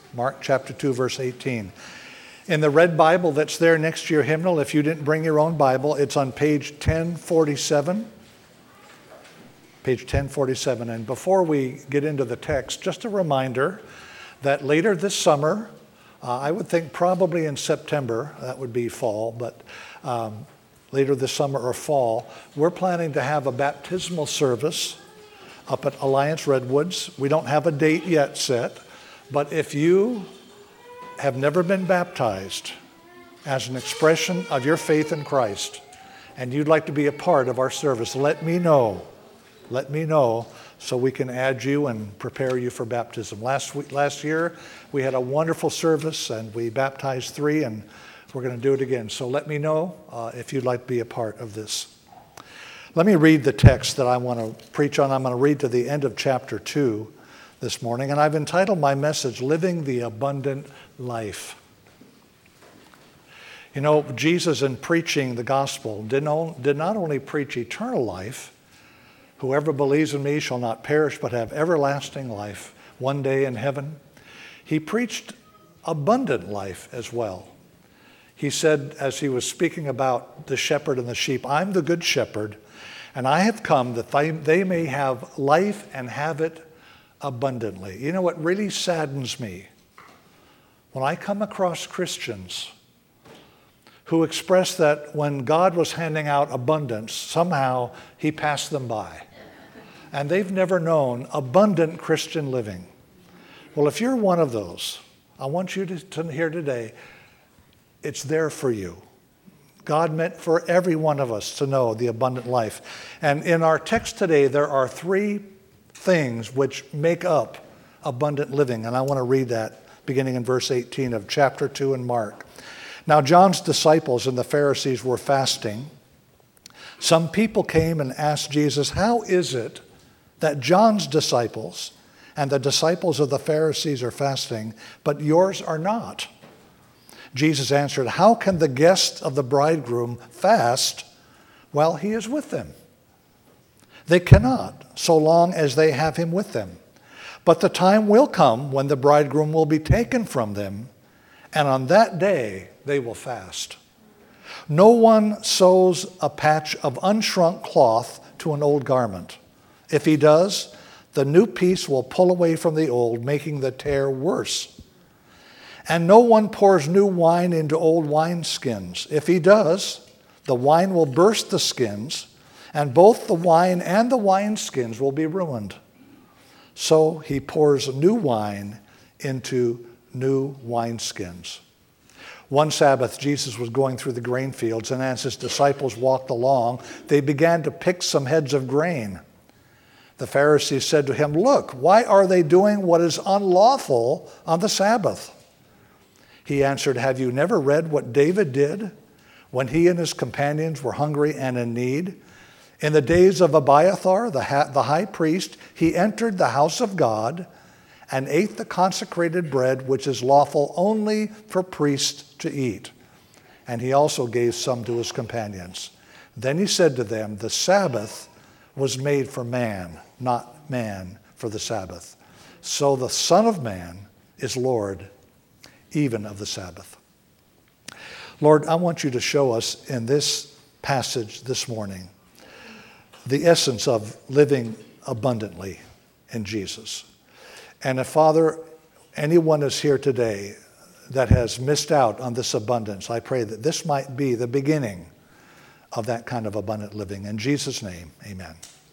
Mark chapter 2, verse 18. In the red Bible that's there next to your hymnal, if you didn't bring your own Bible, it's on page 1047. Page 1047. And before we get into the text, just a reminder that later this summer, I would think probably in September, that would be fall, but later this summer or fall, we're planning to have a baptismal service up at Alliance Redwoods. We don't have a date yet set, but if you have never been baptized as an expression of your faith in Christ and you'd like to be a part of our service, let me know. Let me know so we can add you and prepare you for baptism. Last year, we had a wonderful service and we baptized 3, and we're going to do it again. So let me know if you'd like to be a part of this. Let me read the text that I want to preach on. I'm going to read to the end of chapter 2 this morning, and I've entitled my message, Living the Abundant Life. You know, Jesus, in preaching the gospel, did not only preach eternal life, whoever believes in me shall not perish but have everlasting life one day in heaven. He preached abundant life as well. He said, as he was speaking about the shepherd and the sheep, I'm the good shepherd, and I have come that they may have life and have it abundantly. You know what really saddens me? When I come across Christians who express that when God was handing out abundance, somehow he passed them by. And they've never known abundant Christian living. Well, if you're one of those, I want you to hear today, it's there for you. God meant for every one of us to know the abundant life. And in our text today, there are 3 things which make up abundant living. And I want to read that beginning in verse 18 of chapter 2 in Mark. Now, John's disciples and the Pharisees were fasting. Some people came and asked Jesus, how is it that John's disciples and the disciples of the Pharisees are fasting, but yours are not? Jesus answered, how can the guests of the bridegroom fast while he is with them? They cannot, so long as they have him with them. But the time will come when the bridegroom will be taken from them, and on that day they will fast. No one sews a patch of unshrunk cloth to an old garment. If he does, the new piece will pull away from the old, making the tear worse. And no one pours new wine into old wineskins. If he does, the wine will burst the skins, and both the wine and the wineskins will be ruined. So he pours new wine into new wineskins. One Sabbath, Jesus was going through the grain fields, and as his disciples walked along, they began to pick some heads of grain. The Pharisees said to him, look, why are they doing what is unlawful on the Sabbath? He answered, have you never read what David did when he and his companions were hungry and in need? In the days of Abiathar, the high priest, he entered the house of God and ate the consecrated bread, which is lawful only for priests to eat. And he also gave some to his companions. Then he said to them, the Sabbath was made for man, not man for the Sabbath. So the Son of Man is Lord even of the Sabbath. Lord, I want you to show us in this passage this morning the essence of living abundantly in Jesus. And if, Father, anyone is here today that has missed out on this abundance, I pray that this might be the beginning of that kind of abundant living. In Jesus' name, amen.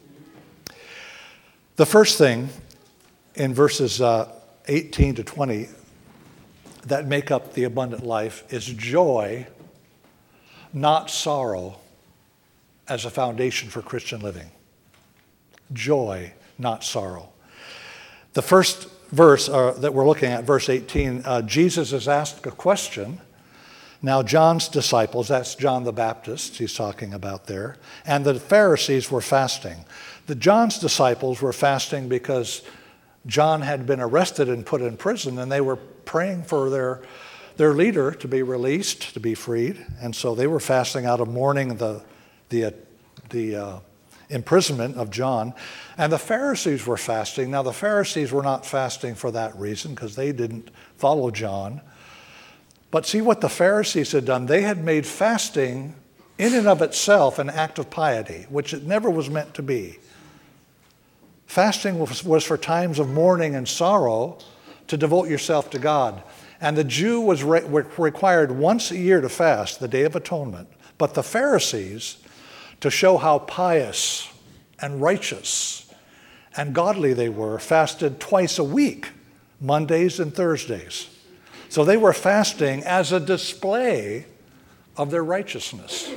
The first thing in verses 18 to 20 that make up the abundant life is joy, not sorrow, as a foundation for Christian living. Joy, not sorrow. The first verse that we're looking at, verse 18, Jesus is asked a question. Now John's disciples, that's John the Baptist he's talking about there, and the Pharisees were fasting. The John's disciples were fasting because John had been arrested and put in prison, and they were praying for their leader to be released, to be freed. And so they were fasting out of mourning the imprisonment of John. And the Pharisees were fasting. Now, the Pharisees were not fasting for that reason because they didn't follow John. But see what the Pharisees had done. They had made fasting in and of itself an act of piety, which it never was meant to be. Fasting was for times of mourning and sorrow to devote yourself to God. And the Jew was required once a year to fast, the Day of Atonement. But the Pharisees, to show how pious and righteous and godly they were, fasted twice a week, Mondays and Thursdays. So they were fasting as a display of their righteousness.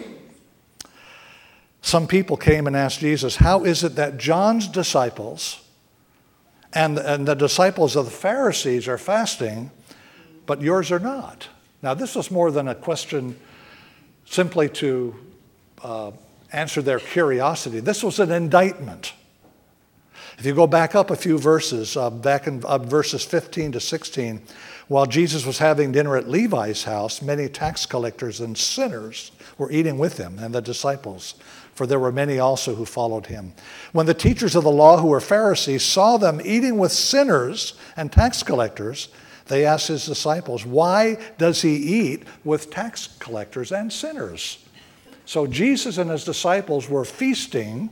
Some people came and asked Jesus, how is it that John's disciples and the disciples of the Pharisees are fasting, but yours are not? Now, this was more than a question simply to answer their curiosity. This was an indictment. If you go back up a few verses, back in verses 15 to 16, while Jesus was having dinner at Levi's house, many tax collectors and sinners were eating with him and the disciples, for there were many also who followed him. When the teachers of the law, who were Pharisees, saw them eating with sinners and tax collectors, they asked his disciples, why does he eat with tax collectors and sinners? So Jesus and his disciples were feasting.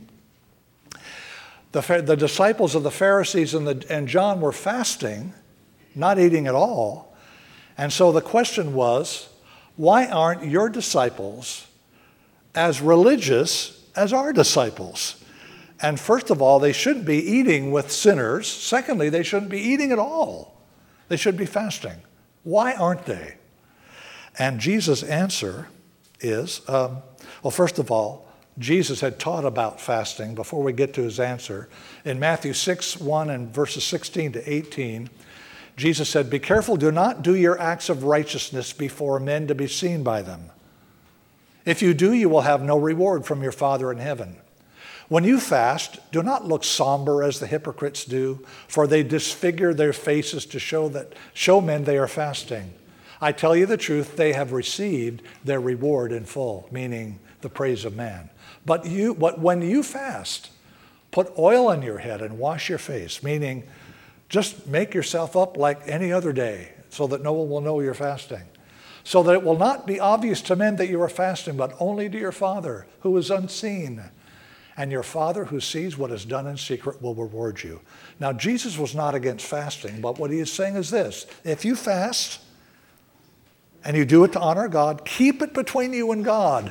The disciples of the Pharisees and John were fasting, not eating at all. And so the question was, why aren't your disciples as religious as our disciples? And first of all, they shouldn't be eating with sinners. Secondly, they shouldn't be eating at all. They should be fasting. Why aren't they? And Jesus' answer is, well, first of all, Jesus had taught about fasting before we get to his answer. In Matthew 6:1 and verses 16 to 18, Jesus said, be careful, do not do your acts of righteousness before men to be seen by them. If you do, you will have no reward from your Father in heaven. When you fast, do not look somber as the hypocrites do, for they disfigure their faces to show men they are fasting. I tell you the truth, they have received their reward in full, meaning the praise of man. But when you fast, put oil on your head and wash your face, meaning just make yourself up like any other day so that no one will know you're fasting. So that it will not be obvious to men that you are fasting, but only to your Father who is unseen. And your Father who sees what is done in secret will reward you. Now, Jesus was not against fasting, but what he is saying is this. If you fast and you do it to honor God, keep it between you and God.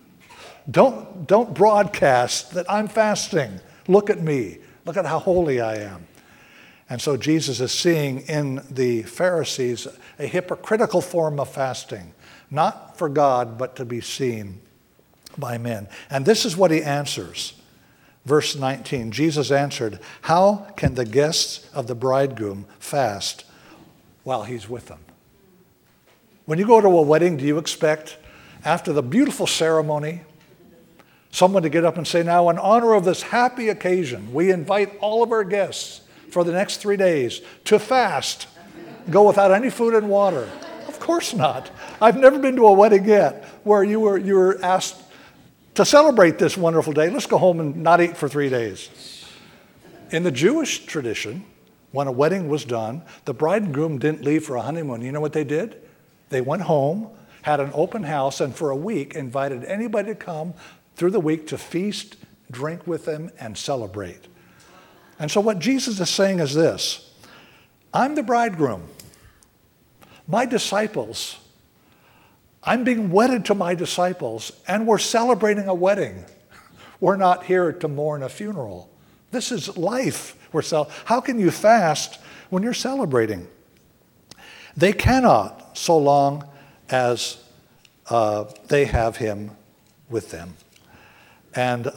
Don't broadcast that I'm fasting. Look at me. Look at how holy I am. And so Jesus is seeing in the Pharisees a hypocritical form of fasting, not for God, but to be seen by men. And this is what he answers. Verse 19, Jesus answered, how can the guests of the bridegroom fast while he's with them? When you go to a wedding, do you expect, after the beautiful ceremony, someone to get up and say, now in honor of this happy occasion, we invite all of our guests for the next 3 days to fast, go without any food and water? Of course not. I've never been to a wedding yet where you were asked to celebrate this wonderful day. Let's go home and not eat for 3 days. In the Jewish tradition, when a wedding was done, the bride and groom didn't leave for a honeymoon. You know what they did? They went home, had an open house, and for a week invited anybody to come through the week to feast, drink with them, and celebrate. And so what Jesus is saying is this: I'm the bridegroom. My disciples, I'm being wedded to my disciples, and we're celebrating a wedding. We're not here to mourn a funeral. This is life. How can you fast when you're celebrating? They cannot, so long as they have him with them. And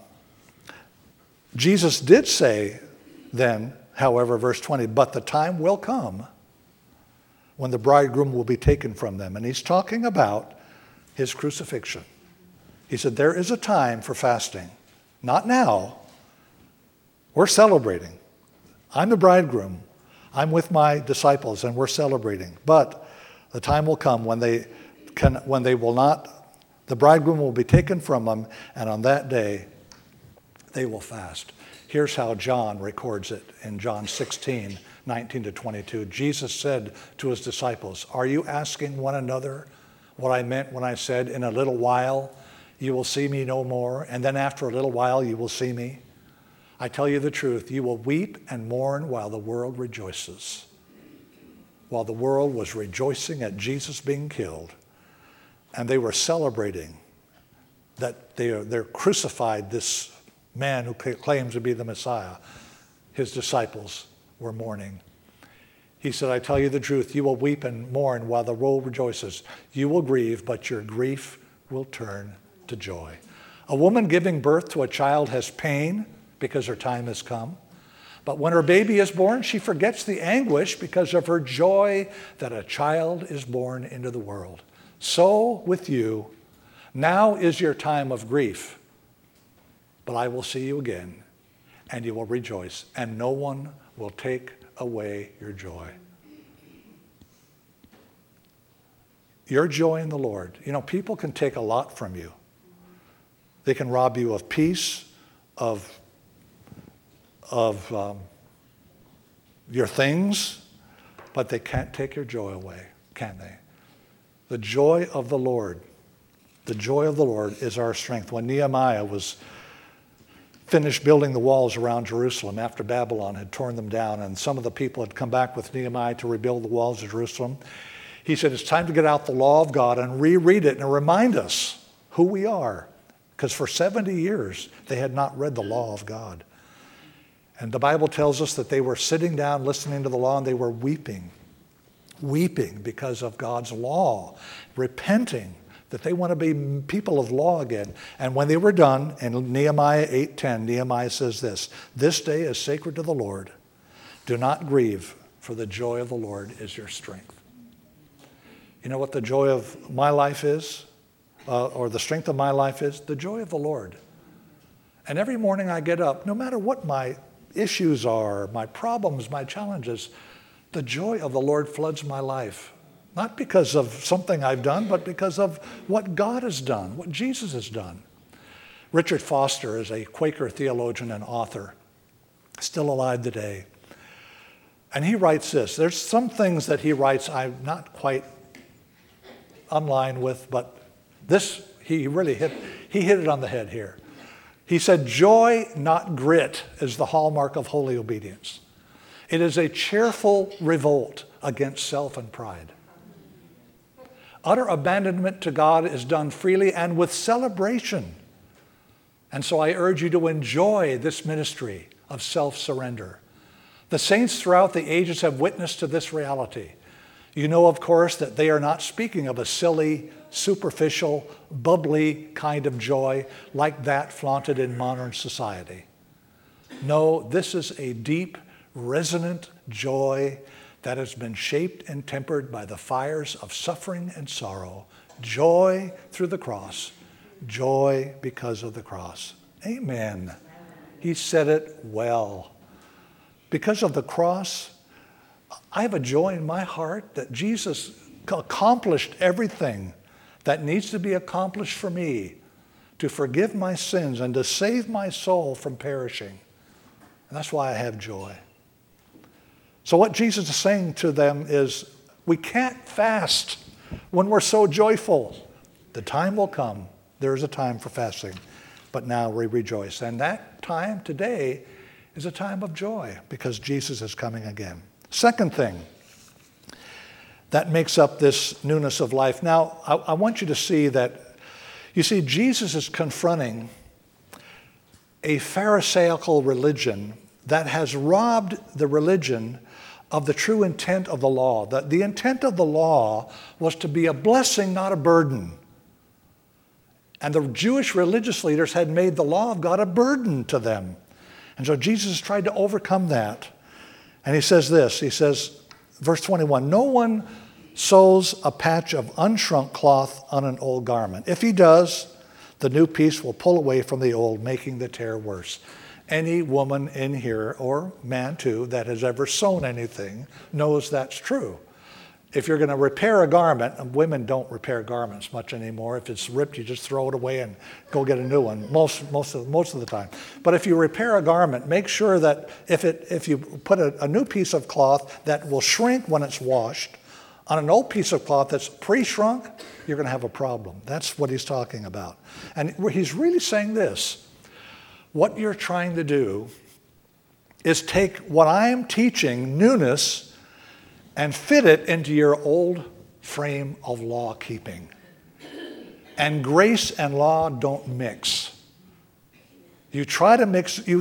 Jesus did say then, however, verse 20, but the time will come when the bridegroom will be taken from them. And he's talking about his crucifixion. He said, there is a time for fasting. Not now. We're celebrating. I'm the bridegroom. I'm with my disciples and we're celebrating. But the time will come when the bridegroom will be taken from them, and on that day they will fast. Here's how John records it in John 16, 19 to 22. Jesus said to his disciples, "Are you asking one another what I meant when I said, 'In a little while you will see me no more, and then after a little while you will see me'? I tell you the truth, you will weep and mourn while the world rejoices." While the world was rejoicing at Jesus being killed, and they were celebrating that they're crucified this man who claims to be the Messiah, his disciples were mourning. He said, "I tell you the truth, you will weep and mourn while the world rejoices. You will grieve, but your grief will turn to joy." A woman giving birth to a child has pain because her time has come. But when her baby is born, she forgets the anguish because of her joy that a child is born into the world. So with you, now is your time of grief, but I will see you again, and you will rejoice, and no one will take away your joy. Your joy in the Lord. You know, people can take a lot from you. They can rob you of peace, of your things, but they can't take your joy away, can they? The joy of the Lord is our strength. When Nehemiah was finished building the walls around Jerusalem after Babylon had torn them down, and some of the people had come back with Nehemiah to rebuild the walls of Jerusalem, he said, "It's time to get out the law of God and reread it and remind us who we are." Because for 70 years, they had not read the law of God. And the Bible tells us that they were sitting down listening to the law, and they were weeping because of God's law, repenting that they want to be people of law again. And when they were done, in Nehemiah 8:10, Nehemiah says this, "This day is sacred to the Lord. Do not grieve, for the joy of the Lord is your strength." You know what the joy of my life is? Or the strength of my life is? The joy of the Lord. And every morning I get up, no matter what my issues are, my problems, my challenges, the joy of the Lord floods my life. Not because of something I've done, but because of what God has done, what Jesus has done. Richard Foster is a Quaker theologian and author, still alive today. And he writes this. There's some things that he writes I'm not quite online with, but this, he hit it on the head here. He said, "Joy, not grit, is the hallmark of holy obedience. It is a cheerful revolt against self and pride. Utter abandonment to God is done freely and with celebration. And so I urge you to enjoy this ministry of self-surrender. The saints throughout the ages have witnessed to this reality. You know, of course, that they are not speaking of a silly, superficial, bubbly kind of joy like that flaunted in modern society. No, this is a deep, resonant joy that has been shaped and tempered by the fires of suffering and sorrow. Joy through the cross. Joy because of the cross." Amen. He said it well. Because of the cross, I have a joy in my heart that Jesus accomplished everything that needs to be accomplished for me to forgive my sins and to save my soul from perishing. And that's why I have joy. So what Jesus is saying to them is, we can't fast when we're so joyful. The time will come. There is a time for fasting, but now we rejoice. And that time today is a time of joy because Jesus is coming again. Second thing that makes up this newness of life. Now, I want you to see that, you see, Jesus is confronting a Pharisaical religion that has robbed the religion of the true intent of the law. The intent of the law was to be a blessing, not a burden. And the Jewish religious leaders had made the law of God a burden to them. And so Jesus tried to overcome that. And he says this, he says, verse 21, "No one sews a patch of unshrunk cloth on an old garment. If he does, the new piece will pull away from the old, making the tear worse." Any woman in here, or man too, that has ever sewn anything knows that's true. If you're going to repair a garment, and women don't repair garments much anymore. If it's ripped, you just throw it away and go get a new one most of the time. But if you repair a garment, make sure that if you put a new piece of cloth that will shrink when it's washed on an old piece of cloth that's pre-shrunk, you're going to have a problem. That's what he's talking about. And he's really saying this. What you're trying to do is take what I am teaching, newness, and fit it into your old frame of law keeping. And grace and law don't mix. You try to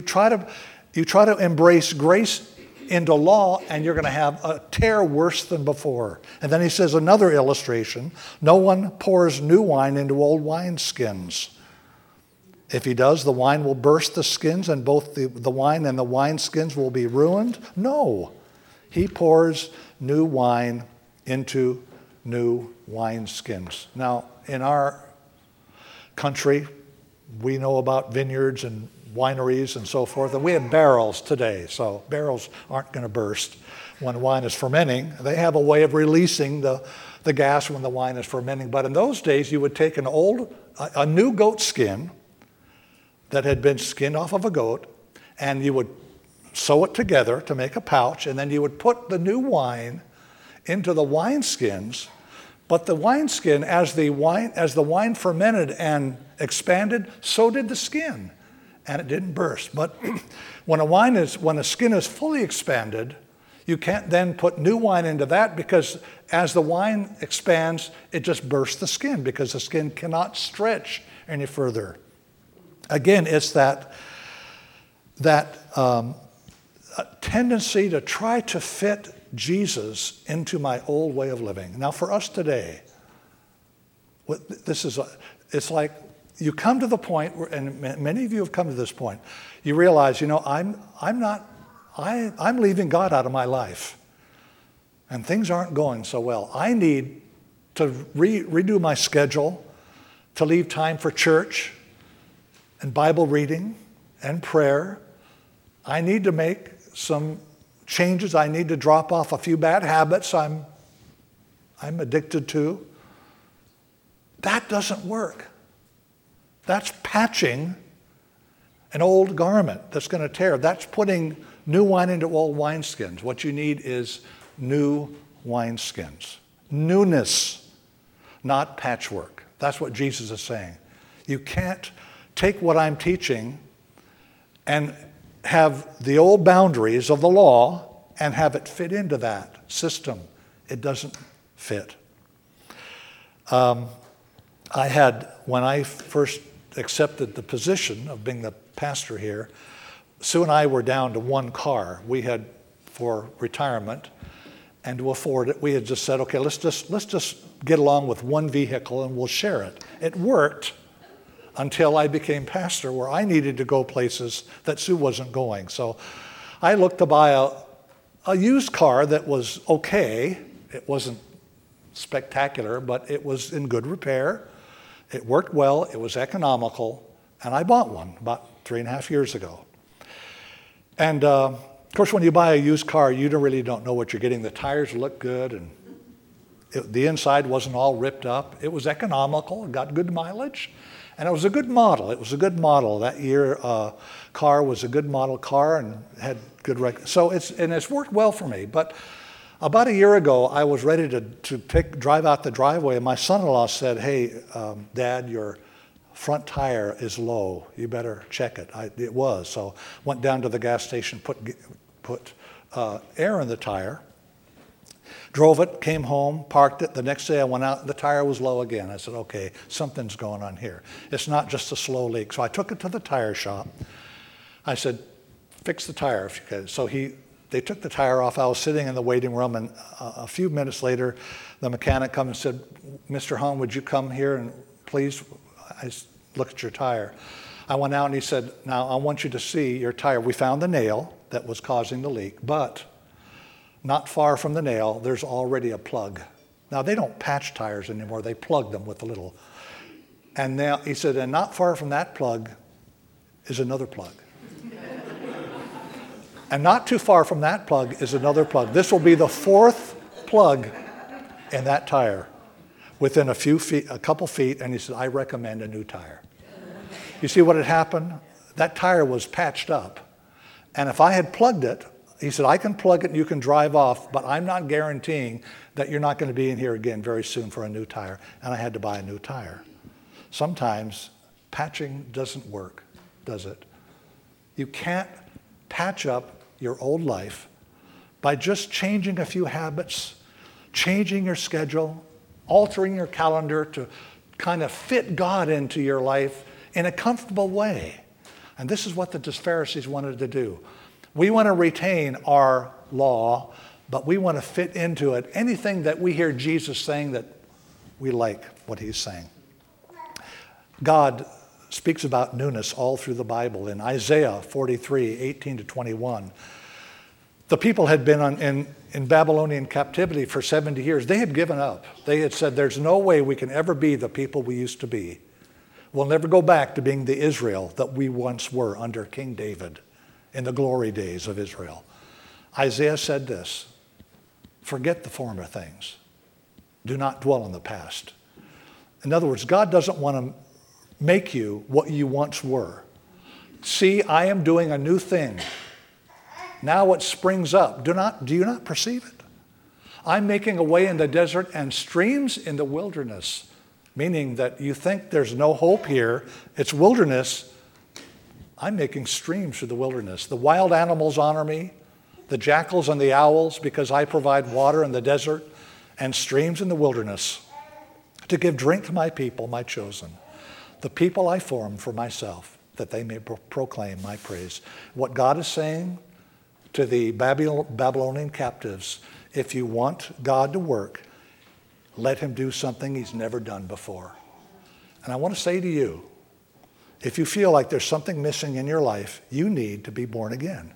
embrace grace into law, and you're going to have a tear worse than before. And then he says another illustration, no one pours new wine into old wineskins. If he does, the wine will burst the skins, and both the wine and the wineskins will be ruined. No, he pours new wine into new wineskins. Now, in our country, we know about vineyards and wineries and so forth, and we have barrels today, so barrels aren't going to burst when wine is fermenting. They have a way of releasing the gas when the wine is fermenting, but in those days, you would take a new goat skin that had been skinned off of a goat, and you would sew it together to make a pouch, and then you would put the new wine into the wineskins. But the wineskin, as the wine fermented and expanded, so did the skin, and it didn't burst. But when a skin is fully expanded, you can't then put new wine into that, because as the wine expands, it just bursts the skin, because the skin cannot stretch any further. Again, it's that tendency to try to fit Jesus into my old way of living. Now, for us today, it's like you come to the point where, and many of you have come to this point, you realize, I'm leaving God out of my life, and things aren't going so well. I need to redo my schedule, to leave time for church and Bible reading and prayer. I need to make some changes. I need to drop off a few bad habits I'm addicted to. That doesn't work. That's patching an old garment that's going to tear. That's putting new wine into old wineskins. What you need is new wineskins. Newness, not patchwork. That's what Jesus is saying. You can't take what I'm teaching and have the old boundaries of the law and have it fit into that system. It doesn't fit. When I first accepted the position of being the pastor here, Sue and I were down to one car. We had, for retirement, and to afford it, we had just said, okay, let's just get along with one vehicle and we'll share it. It worked until I became pastor, where I needed to go places that Sue wasn't going. So I looked to buy a used car that was okay. It wasn't spectacular, but it was in good repair. It worked well, it was economical, and I bought one about 3.5 years ago. And of course, when you buy a used car, you really don't know what you're getting. The tires look good, and the inside wasn't all ripped up. It was economical, it got good mileage. And it was a good model. It was a good model. That year, car was a good model car and had good record. So it's worked well for me. But about a year ago, I was ready to drive out the driveway, and my son-in-law said, "Hey, Dad, your front tire is low. You better check it." It was. So went down to the gas station, put air in the tire. Drove it, came home, parked it. The next day I went out, the tire was low again. I said, okay, something's going on here. It's not just a slow leak. So I took it to the tire shop. I said, fix the tire if you could. So they took the tire off. I was sitting in the waiting room, and a few minutes later, the mechanic come and said, Mr. Hahn, would you come here and please look at your tire? I went out and he said, now I want you to see your tire. We found the nail that was causing the leak, but not far from the nail, there's already a plug. Now, they don't patch tires anymore. They plug them with a little. And now, he said, and not far from that plug is another plug. And not too far from that plug is another plug. This will be the fourth plug in that tire within a couple feet, and he said, I recommend a new tire. You see what had happened? That tire was patched up. And if I had plugged it, he said, I can plug it and you can drive off, but I'm not guaranteeing that you're not going to be in here again very soon for a new tire. And I had to buy a new tire. Sometimes patching doesn't work, does it? You can't patch up your old life by just changing a few habits, changing your schedule, altering your calendar to kind of fit God into your life in a comfortable way. And this is what the Pharisees wanted to do. We want to retain our law, but we want to fit into it anything that we hear Jesus saying that we like what he's saying. God speaks about newness all through the Bible. In Isaiah 43, 18 to 21, the people had been in Babylonian captivity for 70 years. They had given up. They had said, there's no way we can ever be the people we used to be. We'll never go back to being the Israel that we once were under King David in the glory days of Israel. Isaiah said this, forget the former things. Do not dwell on the past. In other words, God doesn't want to make you what you once were. See, I am doing a new thing. Now it springs up. Do you not perceive it? I'm making a way in the desert and streams in the wilderness, meaning that you think there's no hope here. It's wilderness. I'm making streams through the wilderness. The wild animals honor me, the jackals and the owls, because I provide water in the desert and streams in the wilderness to give drink to my people, my chosen, the people I formed for myself, that they may proclaim my praise. What God is saying to the Babylonian captives, if you want God to work, let him do something he's never done before. And I want to say to you, if you feel like there's something missing in your life, you need to be born again.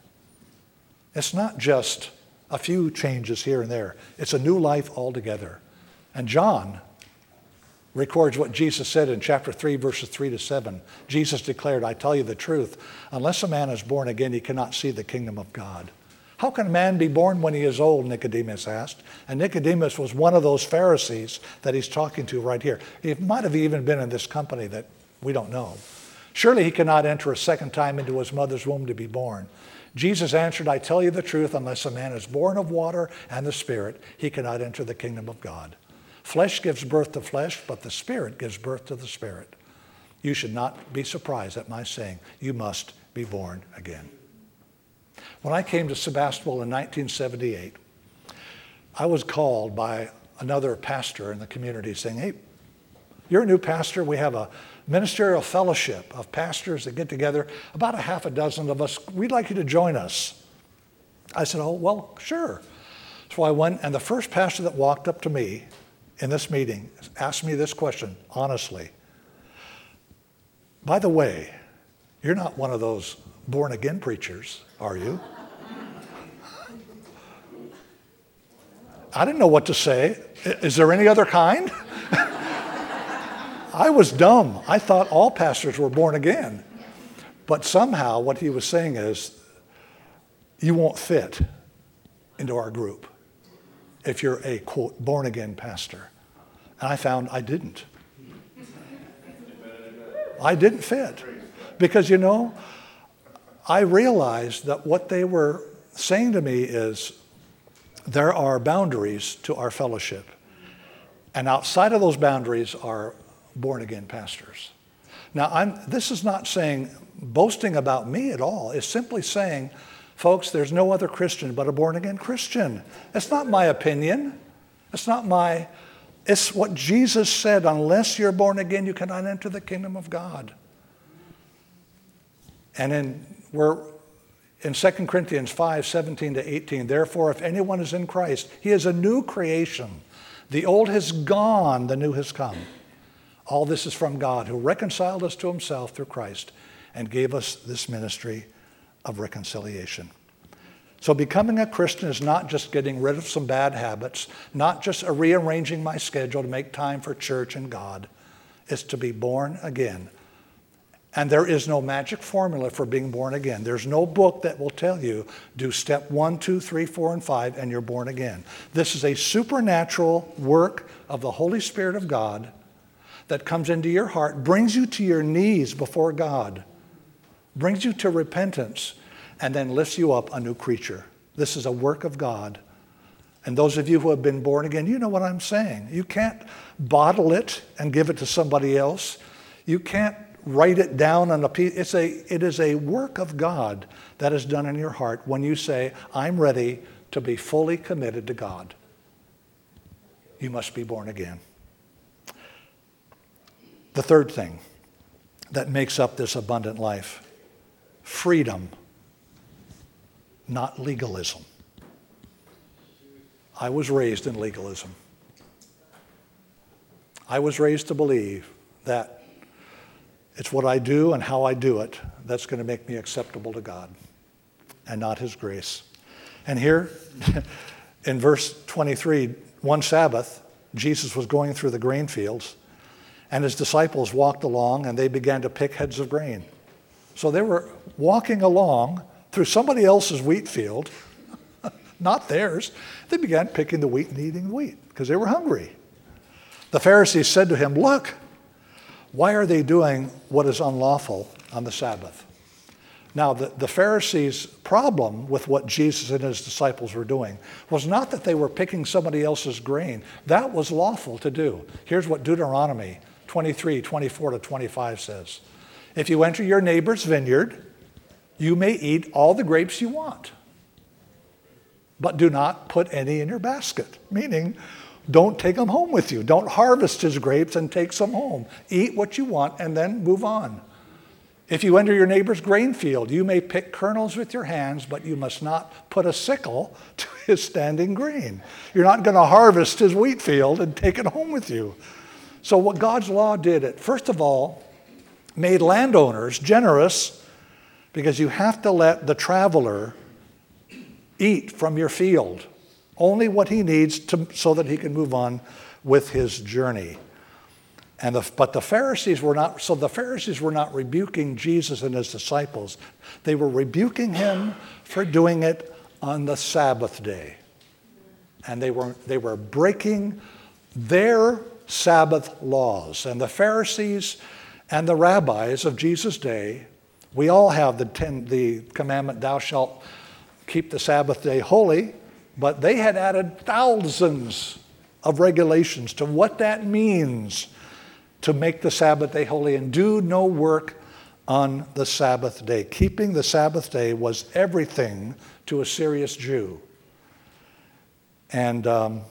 It's not just a few changes here and there. It's a new life altogether. And John records what Jesus said in chapter 3, verses 3 to 7. Jesus declared, I tell you the truth, unless a man is born again, he cannot see the kingdom of God. How can a man be born when he is old, Nicodemus asked. And Nicodemus was one of those Pharisees that he's talking to right here. He might have even been in this company that we don't know. Surely he cannot enter a second time into his mother's womb to be born. Jesus answered, I tell you the truth, unless a man is born of water and the Spirit, he cannot enter the kingdom of God. Flesh gives birth to flesh, but the Spirit gives birth to the Spirit. You should not be surprised at my saying, you must be born again. When I came to Sebastopol in 1978, I was called by another pastor in the community saying, hey, you're a new pastor. We have a ministerial fellowship of pastors that get together, about a half a dozen of us. We'd like you to join us. I said, oh, well, sure. So I went, and the first pastor that walked up to me in this meeting asked me this question, honestly. By the way, you're not one of those born-again preachers, are you? I didn't know what to say. Is there any other kind? I was dumb. I thought all pastors were born again. But somehow what he was saying is, you won't fit into our group if you're a, quote, born-again pastor. And I found I didn't. I didn't fit. Because, you know, I realized that what they were saying to me is, there are boundaries to our fellowship. And outside of those boundaries are born-again pastors. Now, this is not saying, boasting about me at all. It's simply saying, folks, there's no other Christian but a born-again Christian. It's not my opinion. It's what Jesus said, unless you're born again, you cannot enter the kingdom of God. And we're in 2 Corinthians 5, 17 to 18, therefore, if anyone is in Christ, he is a new creation. The old has gone, the new has come. All this is from God, who reconciled us to himself through Christ and gave us this ministry of reconciliation. So becoming a Christian is not just getting rid of some bad habits, not just rearranging my schedule to make time for church and God. It's to be born again. And there is no magic formula for being born again. There's no book that will tell you, do step 1, 2, 3, 4, and 5, and you're born again. This is a supernatural work of the Holy Spirit of God that comes into your heart, brings you to your knees before God, brings you to repentance, and then lifts you up a new creature. This is a work of God. And those of you who have been born again, you know what I'm saying. You can't bottle it and give it to somebody else. You can't write it down on a piece. It is a work of God that is done in your heart when you say, I'm ready to be fully committed to God. You must be born again. The third thing that makes up this abundant life, freedom, not legalism. I was raised in legalism. I was raised to believe that it's what I do and how I do it that's going to make me acceptable to God and not His grace. And here in verse 23, one Sabbath, Jesus was going through the grain fields, and His disciples walked along and they began to pick heads of grain. So they were walking along through somebody else's wheat field, not theirs. They began picking the wheat and eating the wheat because they were hungry. The Pharisees said to Him, look, why are they doing what is unlawful on the Sabbath? Now, the Pharisees' problem with what Jesus and His disciples were doing was not that they were picking somebody else's grain. That was lawful to do. Here's what Deuteronomy 23, 24 to 25 says. If you enter your neighbor's vineyard, you may eat all the grapes you want, but do not put any in your basket, meaning don't take them home with you. Don't harvest his grapes and take some home. Eat what you want and then move on. If you enter your neighbor's grain field, you may pick kernels with your hands, but you must not put a sickle to his standing grain. You're not going to harvest his wheat field and take it home with you. So what God's law did, it first of all made landowners generous, because you have to let the traveler eat from your field. Only what he needs so that he can move on with his journey. But the Pharisees were not, so the Pharisees were not rebuking Jesus and His disciples. They were rebuking Him for doing it on the Sabbath day. And they were breaking their Sabbath laws. And the Pharisees and the rabbis of Jesus' day, we all have the commandment, thou shalt keep the Sabbath day holy. But they had added thousands of regulations to what that means to make the Sabbath day holy and do no work on the Sabbath day. Keeping the Sabbath day was everything to a serious Jew. And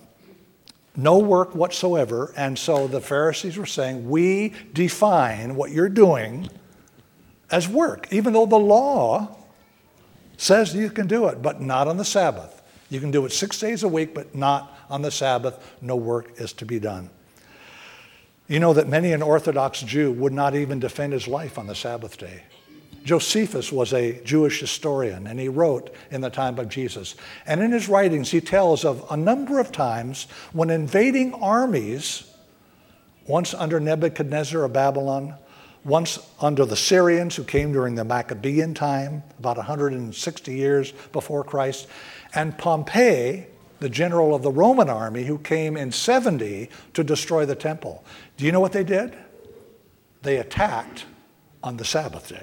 no work whatsoever. And so the Pharisees were saying, we define what you're doing as work, even though the law says you can do it, but not on the Sabbath. You can do it 6 days a week, but not on the Sabbath. No work is to be done. You know that many an Orthodox Jew would not even defend his life on the Sabbath day. Josephus was a Jewish historian, and he wrote in the time of Jesus. And in his writings, he tells of a number of times when invading armies, once under Nebuchadnezzar of Babylon, once under the Syrians who came during the Maccabean time, about 160 years before Christ, and Pompey, the general of the Roman army, who came in 70 to destroy the temple. Do you know what they did? They attacked on the Sabbath day.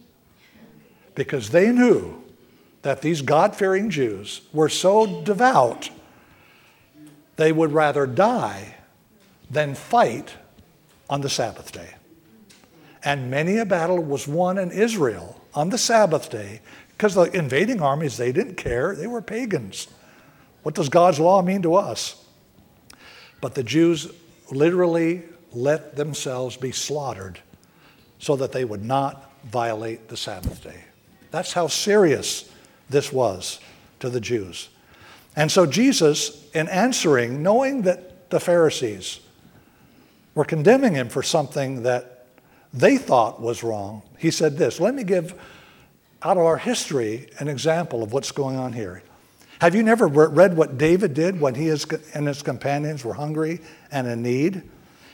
Because they knew that these God-fearing Jews were so devout, they would rather die than fight on the Sabbath day. And many a battle was won in Israel on the Sabbath day, because the invading armies, they didn't care. They were pagans. What does God's law mean to us? But the Jews literally let themselves be slaughtered so that they would not violate the Sabbath day. That's how serious this was to the Jews. And so Jesus, in answering, knowing that the Pharisees were condemning him for something that they thought was wrong, he said this. Let me give, out of our history, an example of what's going on here. Have you never read what David did when he and his companions were hungry and in need?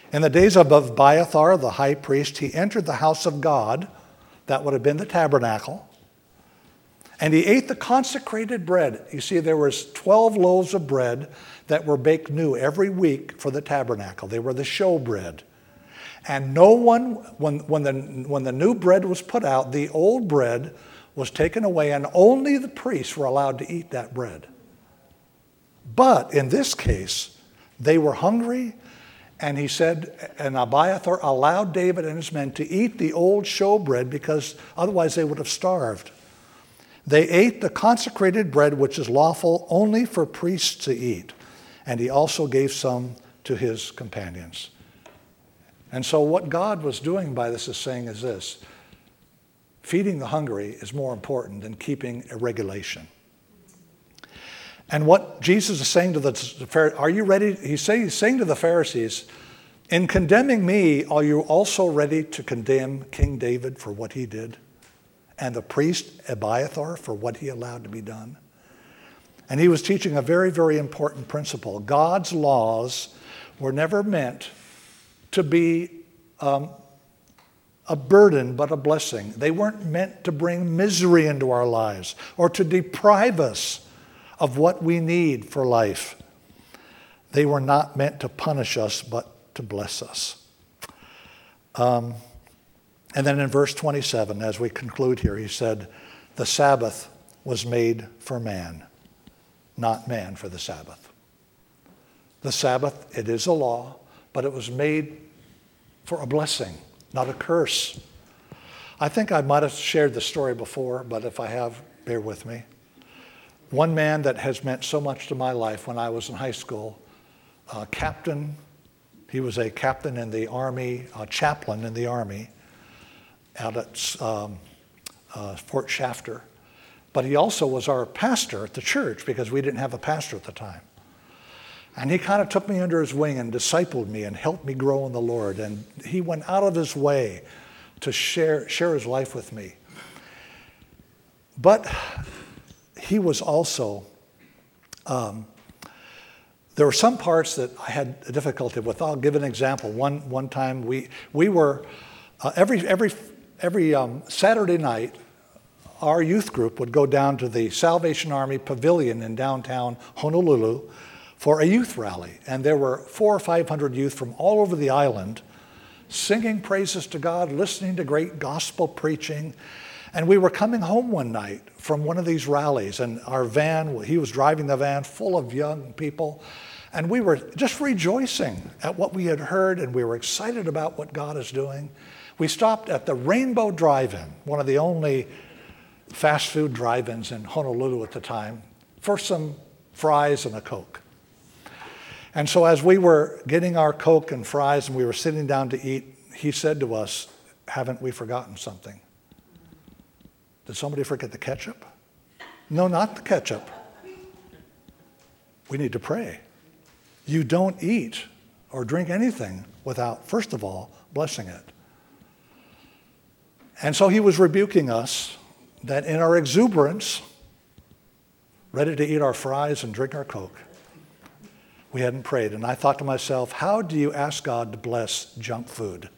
In the days of Abiathar, the high priest, he entered the house of God, that would have been the tabernacle, and he ate the consecrated bread. You see, there was 12 loaves of bread that were baked new every week for the tabernacle. They were the show bread. And no one, when the new bread was put out, the old bread was taken away, and only the priests were allowed to eat that bread. But in this case, they were hungry, and he said, and Abiathar allowed David and his men to eat the old showbread because otherwise they would have starved. They ate the consecrated bread, which is lawful only for priests to eat. And he also gave some to his companions. And so what God was doing by this is saying is this: feeding the hungry is more important than keeping a regulation. And what Jesus is saying to the Pharisees, are you ready? He's saying to the Pharisees, in condemning me, are you also ready to condemn King David for what he did? And the priest Abiathar for what he allowed to be done? And he was teaching a very, very important principle. God's laws were never meant to be a burden, but a blessing. They weren't meant to bring misery into our lives or to deprive us of what we need for life. They were not meant to punish us, but to bless us. And then in verse 27, as we conclude here, he said, the Sabbath was made for man, not man for the Sabbath. The Sabbath, it is a law, but it was made for a blessing, not a curse. I think I might have shared the story before, but if I have, bear with me. One man that has meant so much to my life when I was in high school, captain, he was a captain in the Army, a chaplain in the Army out at Fort Shafter. But he also was our pastor at the church because we didn't have a pastor at the time. And he kind of took me under his wing and discipled me and helped me grow in the Lord. And he went out of his way to share his life with me. But he was also, there were some parts that I had difficulty with. I'll give an example. One time we were, every Saturday night, our youth group would go down to the Salvation Army Pavilion in downtown Honolulu for a youth rally. And there were 400 or 500 youth from all over the island singing praises to God, listening to great gospel preaching. And we were coming home one night from one of these rallies, and our van, he was driving the van full of young people, and we were just rejoicing at what we had heard, and we were excited about what God is doing. We stopped at the Rainbow Drive-In, one of the only fast food drive-ins in Honolulu at the time, for some fries and a Coke. And so as we were getting our Coke and fries and we were sitting down to eat, he said to us, haven't we forgotten something? Did somebody forget the ketchup? No, not the ketchup. We need to pray. You don't eat or drink anything without, first of all, blessing it. And so he was rebuking us that in our exuberance, ready to eat our fries and drink our Coke, we hadn't prayed. And I thought to myself, how do you ask God to bless junk food?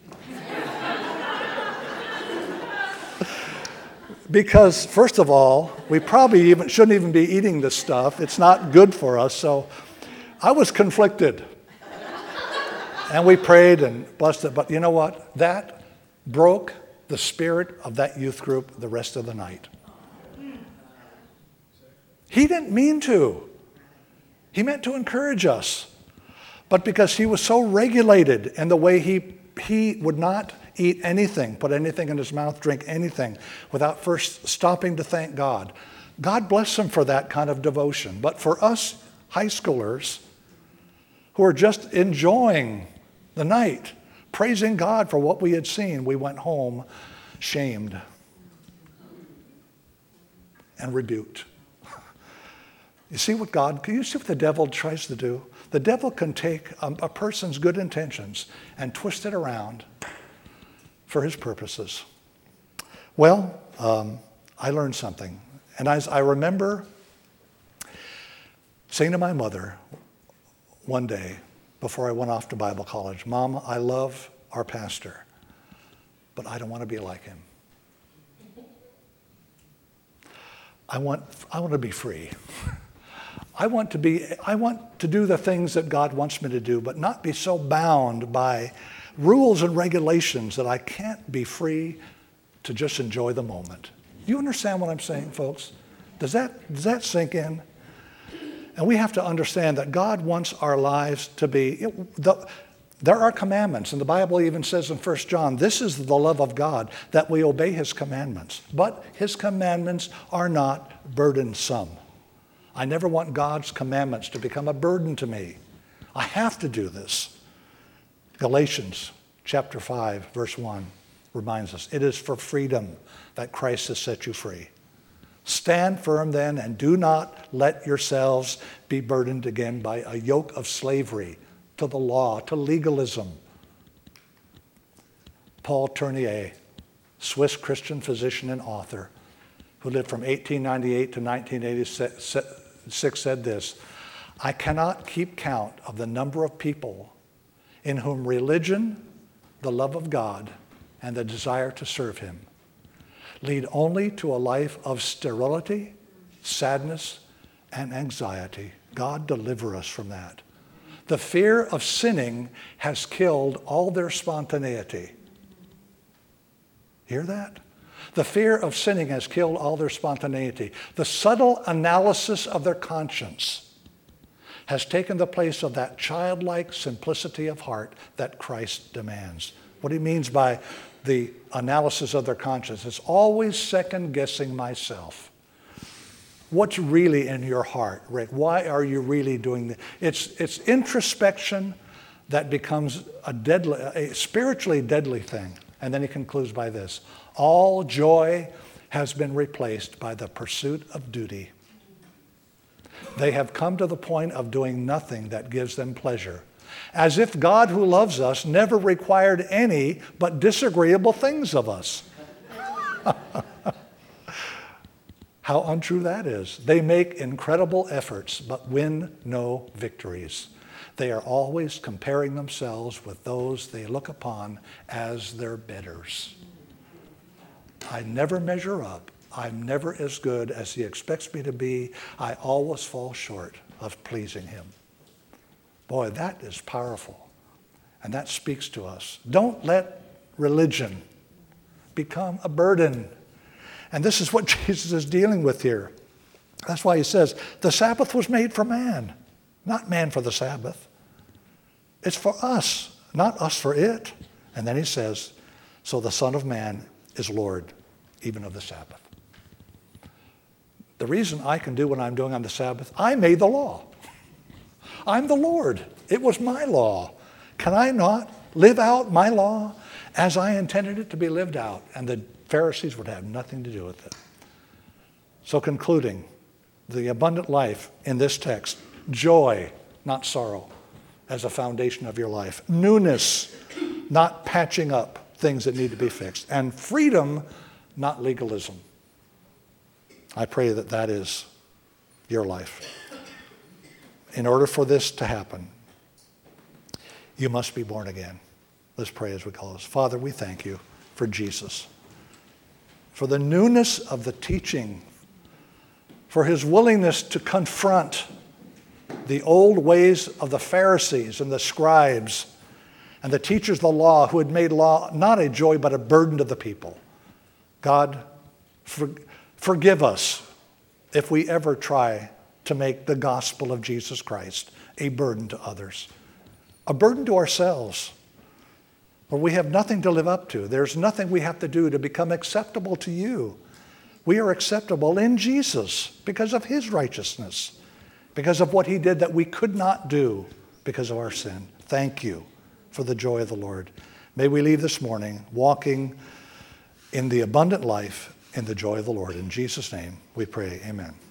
Because, first of all, we probably shouldn't even be eating this stuff. It's not good for us. So I was conflicted. And we prayed and blessed it. But you know what? That broke the spirit of that youth group the rest of the night. He didn't mean to. He meant to encourage us. But because he was so regulated in the way he would not eat anything, put anything in his mouth, drink anything, without first stopping to thank God. God bless him for that kind of devotion. But for us high schoolers who are just enjoying the night, praising God for what we had seen, we went home shamed and rebuked. You see what the devil tries to do? The devil can take a person's good intentions and twist it around for his purposes. Well, I learned something. And as I remember saying to my mother one day, before I went off to Bible college. Mom, I love our pastor, but I don't want to be like him. I want to be free. I want to do the things that God wants me to do, but not be so bound by rules and regulations that I can't be free to just enjoy the moment. Do you understand what I'm saying, folks? Does that sink in? And we have to understand that God wants our lives to be, there are commandments, and the Bible even says in 1 John, this is the love of God, that we obey his commandments. But his commandments are not burdensome. I never want God's commandments to become a burden to me. I have to do this. Galatians chapter 5, verse 1 reminds us, it is for freedom that Christ has set you free. Stand firm then, and do not let yourselves be burdened again by a yoke of slavery to the law, to legalism. Paul Tournier, Swiss Christian physician and author, who lived from 1898 to 1986, said this, I cannot keep count of the number of people in whom religion, the love of God, and the desire to serve him lead only to a life of sterility, sadness, and anxiety. God deliver us from that. The fear of sinning has killed all their spontaneity. Hear that? The fear of sinning has killed all their spontaneity. The subtle analysis of their conscience has taken the place of that childlike simplicity of heart that Christ demands. What he means by the analysis of their conscience is always second-guessing myself. What's really in your heart, Rick? Why are you really doing this? It's introspection that becomes a spiritually deadly thing. And then he concludes by this. All joy has been replaced by the pursuit of duty. They have come to the point of doing nothing that gives them pleasure, as if God, who loves us, never required any but disagreeable things of us. How untrue that is. They make incredible efforts but win no victories. They are always comparing themselves with those they look upon as their betters. I never measure up. I'm never as good as he expects me to be. I always fall short of pleasing him. Boy, that is powerful. And that speaks to us. Don't let religion become a burden. And this is what Jesus is dealing with here. That's why he says, the Sabbath was made for man, not man for the Sabbath. It's for us, not us for it. And then he says, so the Son of Man is Lord, even of the Sabbath. The reason I can do what I'm doing on the Sabbath, I made the law. I'm the Lord. It was my law. Can I not live out my law as I intended it to be lived out? And the Pharisees would have nothing to do with it. So concluding, the abundant life in this text, joy, not sorrow, as a foundation of your life. Newness, not patching up things that need to be fixed. And freedom, not legalism. I pray that that is your life. In order for this to happen, you must be born again. Let's pray as we close. Father, we thank you for Jesus, for the newness of the teaching, for his willingness to confront the old ways of the Pharisees and the scribes and the teachers of the law who had made law not a joy but a burden to the people. God, forgive us if we ever try to make the gospel of Jesus Christ a burden to others, a burden to ourselves, where we have nothing to live up to. There's nothing we have to do to become acceptable to you. We are acceptable in Jesus because of his righteousness, because of what he did that we could not do because of our sin. Thank you for the joy of the Lord. May we leave this morning walking in the abundant life in the joy of the Lord. In Jesus' name we pray, amen.